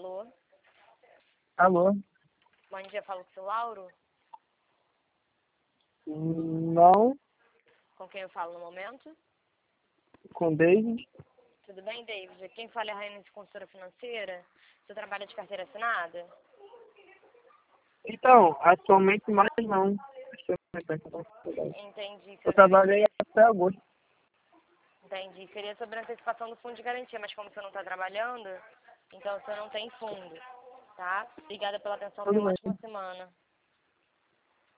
Alô? Alô? Bom dia, falo com o seu Lauro? Não, Com quem eu falo no momento? com David. Tudo bem, David? Quem fala é a Rainha de Consultora Financeira. Você trabalha de carteira assinada? Então, atualmente mais não. Entendi. Eu trabalhei até agosto. Entendi. Seria sobre a antecipação do fundo de garantia, mas como você não está trabalhando, então você não tem fundo, tá? Obrigada pela atenção, tenha Tudo uma bem. ótima semana.